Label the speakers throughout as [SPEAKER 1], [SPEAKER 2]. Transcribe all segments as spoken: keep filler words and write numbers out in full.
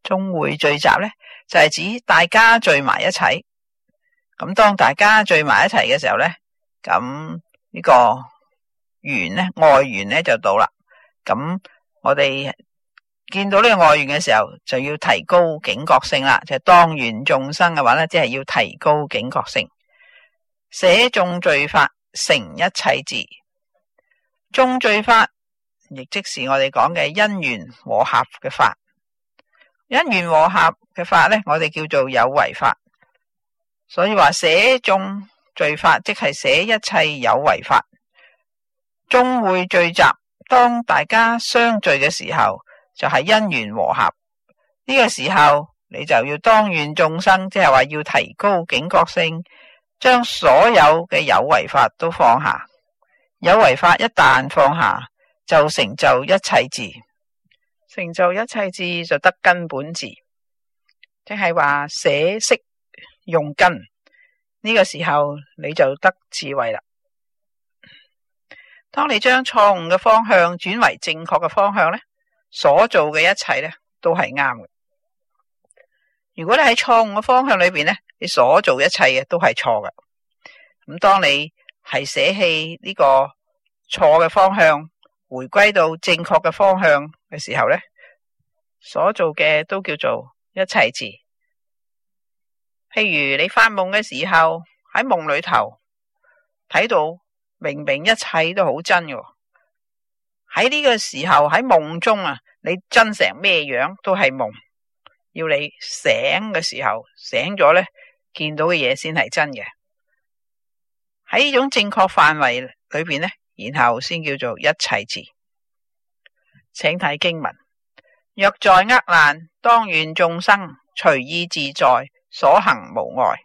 [SPEAKER 1] 眾會聚集呢，就係指大家聚埋一齊。咁當大家聚埋一齊嘅時候呢，咁呢個緣呢，愛緣呢就到啦。咁我哋見到呢個愛緣嘅時候，就要提高警覺性啦。就係當緣眾生嘅話呢，即係要提高警覺性。捨眾聚法，成一切智。眾聚法亦即是我哋講嘅因緣和合嘅法。因緣和合嘅法呢，我哋叫做有為法。所以話捨眾聚法，即係捨一切有為法。眾會聚集，當大家相聚嘅時候，就係因緣和合。呢個時候你就要當願眾生，即係話要提高警覺性，將所有嘅有為法都放下。有為法一旦放下，就成就一切智。成就一切智就得根本智，即係話捨識用根。呢個時候你就得智慧啦。當你將錯誤嘅方向轉為正確嘅方向呢，所做嘅一切呢都係啱嘅。如果你喺錯誤嘅方向裏邊呢，你所做一切嘅都係錯嘅。咁當你係捨棄呢個錯嘅方向，回歸到正確嘅方向嘅時候呢，所做嘅都叫做一切智。譬如你發夢嘅時候，喺夢裏頭睇到明明一切都好真嘅，喺呢個時候喺夢中啊，你真成咩樣都係夢。要你醒嘅時候，醒咗呢，見到嘅嘢先係真嘅。喺呢種正確範圍裏邊呢，然後先叫做一切智。請睇經文：若在厄難，當願眾生隨意自在，所行無礙。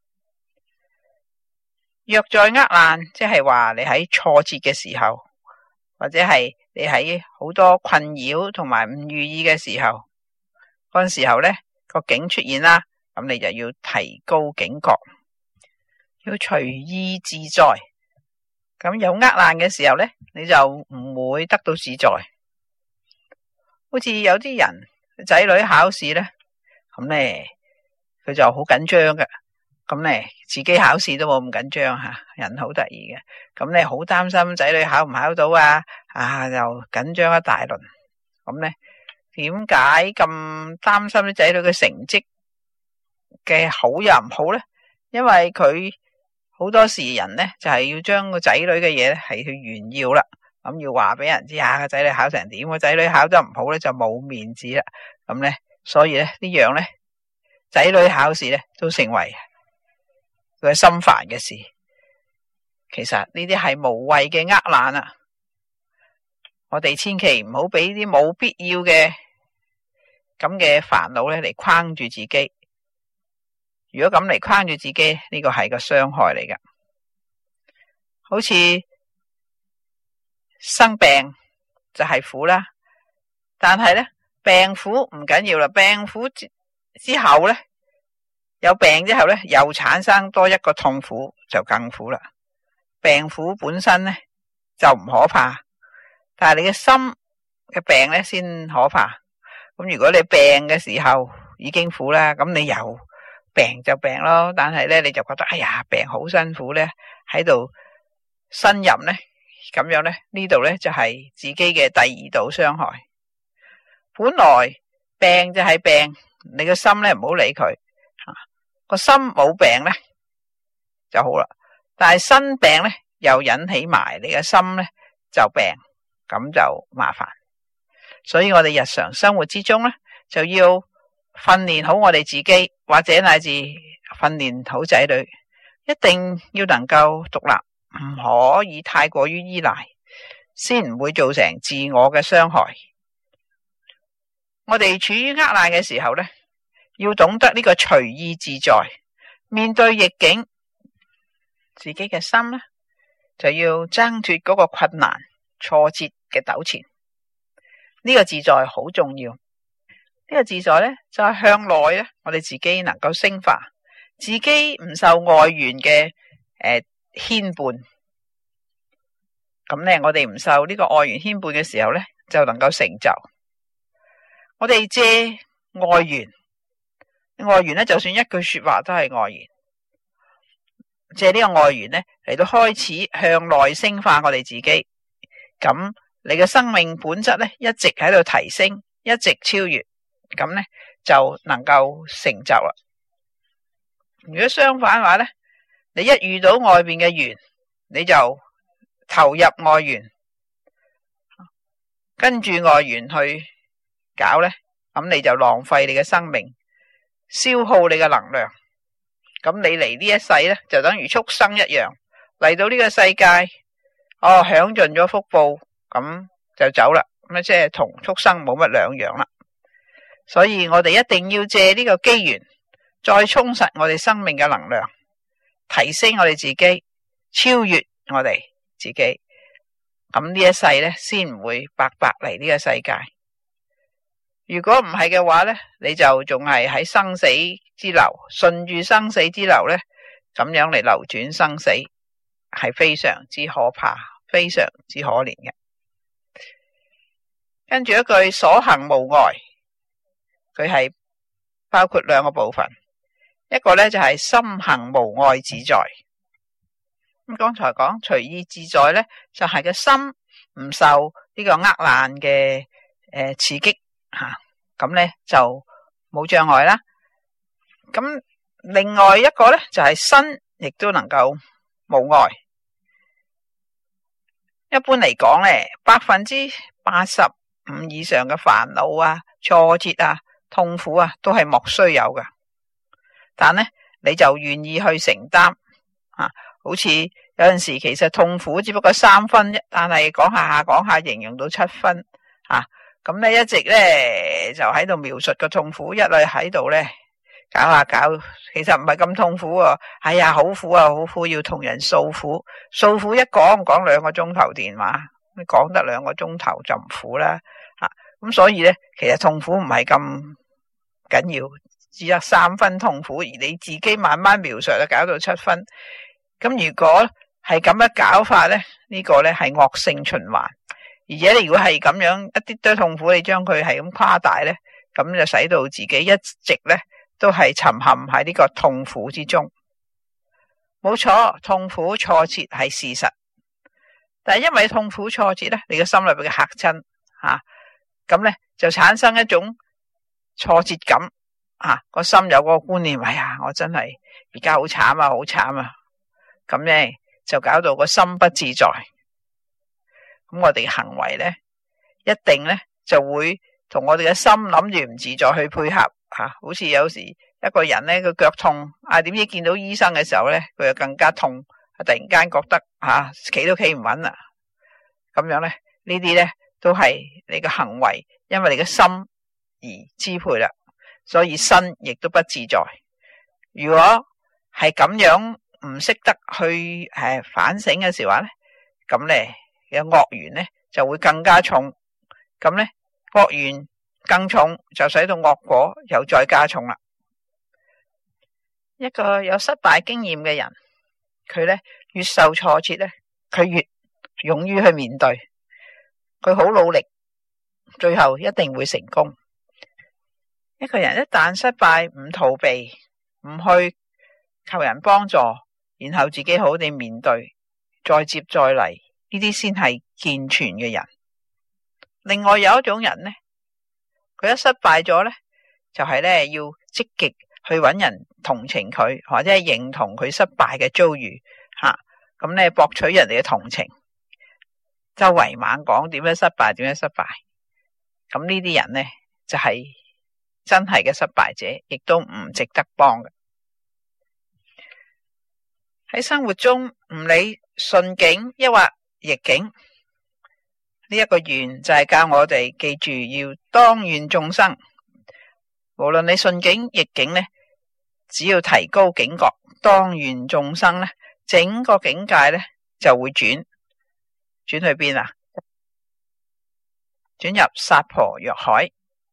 [SPEAKER 1] 若在厄難，即係話你喺挫折嘅時候，或者係你喺好多困擾同埋唔如意嘅時候，嗰陣時候呢個境出現啦，咁你就要提高警覺，要隨意自在。咁有厄難嘅時候呢，你就唔會得到自在。好似有啲人仔女考試呢，咁呢佢就好緊張嘅。咁呢自己考試都冇咁緊張吓，人好得意嘅。咁呢好擔心仔女考唔考到啊，啊又緊張一大輪。咁呢點解咁擔心啲仔女嘅成績嘅好又唔好呢？因為佢好多時人呢就係要將個仔女嘅嘢呢係去炫耀啦。咁要話俾人知下個仔女考成點，個仔女考得唔好呢就冇面子啦。咁呢所以呢呢樣呢仔女考試呢都成為佢心煩嘅事。其實呢啲係無謂嘅厄難啊！我哋千祈唔好俾啲冇必要嘅咁嘅煩惱咧嚟框住自己。如果咁嚟框住自己，呢個係個傷害嚟噶。好似生病就係苦啦，但係咧病苦唔緊要啦，病苦之之後咧有病之後咧又產生多一個痛苦，就更苦啦。病苦本身咧就唔可怕，但係你嘅心嘅病咧先可怕。咁如果你病嘅時候已經苦啦，咁你又病就病咯，但係咧你就覺得哎呀病好辛苦咧，喺度呻吟咧，咁樣咧呢度咧就係自己嘅第二度傷害。本來病就係病，你個心咧唔好理佢，個心冇病咧就好啦。但係新病咧又引起埋你嘅心咧就病，咁就麻煩。所以我哋日常生活之中咧就要訓練好我哋自己，或者乃至訓練好仔女，一定要能夠獨立，唔可以太過於依賴，先唔會造成自我嘅傷害。我哋處於厄難嘅時候咧，要懂得呢個隨意自在，面對逆境，自己嘅心咧就要掙脫嗰個困難挫折嘅糾纏。呢個自在好重要。呢個自在咧就係向內咧，我哋自己能夠升華，自己唔受外緣嘅誒牽絆。咁咧，我哋唔受呢個外緣牽絆嘅時候咧，就能夠成就。我哋借外緣。外緣咧，就算一句說話都係外緣。借呢個外緣咧嚟到開始向內升化我哋自己，咁你嘅生命本質咧一直喺度提升，一直超越，咁咧就能夠成就啦。如果相反話咧，你一遇到外邊嘅緣，你就投入外緣，跟住外緣去搞咧，咁你就浪費你嘅生命，消耗你嘅能量。咁你嚟呢一世咧，就等於畜生一樣嚟到呢個世界，哦，享盡咗福報，咁就走啦。咁即係同畜生冇乜兩樣啦。所以我哋一定要借呢個機緣，再充實我哋生命嘅能量，提升我哋自己，超越我哋自己。咁呢一世咧，先唔會白白嚟呢個世界。如果唔係嘅話咧，你就仲係喺生死之流，順住生死之流咧，咁樣嚟流轉生死，係非常之可怕，非常之可憐嘅。跟住一句所行無礙，佢係包括兩個部分，一個咧就係心行無礙自在。咁剛才講隨意自在咧，就係個心唔受呢個厄難嘅誒刺激吓，咁咧就冇障礙啦。咁另外一個咧就係身亦都能夠無礙。一般嚟講咧，百分之八十五以上嘅煩惱啊、挫折啊、痛苦啊，都係莫須有嘅。但咧，你就願意去承擔啊。好似有陣時其實痛苦只不過三分，但係講下下講下形容到七分啊。咁咧一直咧就喺度描述個痛苦，一嚟喺度咧搞下搞，其實唔係咁痛苦啊。哎呀，好苦啊，好苦，要同人訴苦，訴苦一講講兩個鐘頭電話，你講得兩個鐘頭就唔苦啦吓。咁所以咧，其實痛苦唔係咁緊要，只有三分痛苦，而你自己慢慢描述就搞到七分。咁如果係咁樣搞法咧，呢個咧係惡性循環。而且你如果係咁樣一啲都痛苦，你將佢係咁誇大咧，咁就使到自己一直咧都係沉陷喺呢個痛苦之中。冇錯，痛苦挫折係事實，但係因為痛苦挫折咧，你嘅心裏邊嘅嚇親吓，咁咧就產生一種挫折感啊，個心有個觀念，哎呀，我真係而家好慘啊，好慘啊！咁咧就搞到個心不自在，咁我哋嘅行為咧一定咧就會同我哋嘅心諗住唔自在去配合吓，好似有時一個人咧個腳痛啊，點知見到醫生嘅時候咧佢就更加痛，突然間覺得吓企都企唔穩啦，咁樣咧呢啲咧都係你嘅行為，因為你嘅心而支配啦，所以身亦都不自在。如果係咁樣唔識得去誒反省嘅時候咧，咁咧嘅惡緣咧就會更加重，咁咧惡緣更重就使到惡果又再加重啦。一個有失敗經驗嘅人，佢咧越受挫折咧，佢越勇於去面對，佢好努力，最後一定會成功。一個人一旦失敗，唔逃避，唔去求人幫助，然後自己好好地面對，再接再厲，呢啲先係健全嘅人。另外有一種人呢，佢一失敗咗呢，就係呢要積極去揾人同情佢，或者係認同佢失敗嘅遭遇吓，咁呢博取人哋嘅同情，周圍猛講點樣失敗，點樣失敗。咁呢啲人呢，就係真係嘅失敗者，亦都唔值得幫嘅。喺生活中唔理順境抑或逆境，呢一個願就係教我哋記住要當願眾生。無論你順境逆境呢，只要提高警覺，當願眾生呢，整個境界呢就會轉轉去邊啊？轉入薩婆若海。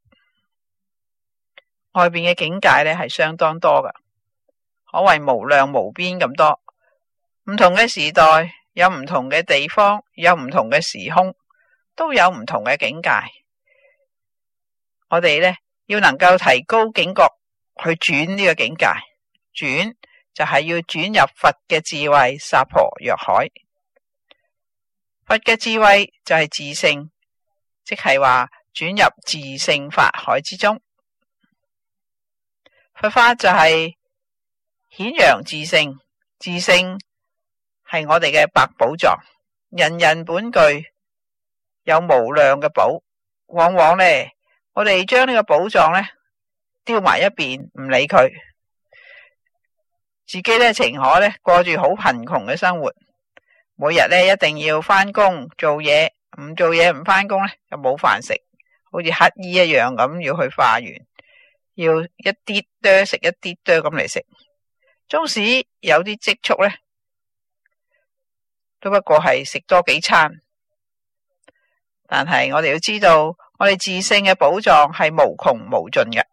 [SPEAKER 1] 外邊嘅境界呢係相當多噶，可謂無量無邊咁多。唔同嘅時代有唔同嘅地方，有唔同嘅時空，都有唔同嘅境界。我哋呢要能夠提高警覺去轉呢個境界，轉就係要轉入佛嘅智慧，薩婆若海。佛嘅智慧就係自性，即係話轉入自性法海之中。佛法就係顯揚自性，自性係我哋嘅百寶藏，人人本具，有無量嘅寶。往往呢，我哋將呢個寶藏呢丟埋一邊，唔理佢，自己呢情可呢過住好貧窮嘅生活，每日呢一定要返工做嘢，唔做嘢唔返工呢就冇飯食，好似乞衣一樣咁要去化緣，要一啲多食一啲多咁嚟食。縱使有啲積蓄呢，都不過係食多幾餐。但係我哋要知道，我哋自性嘅寶藏係無窮無盡嘅。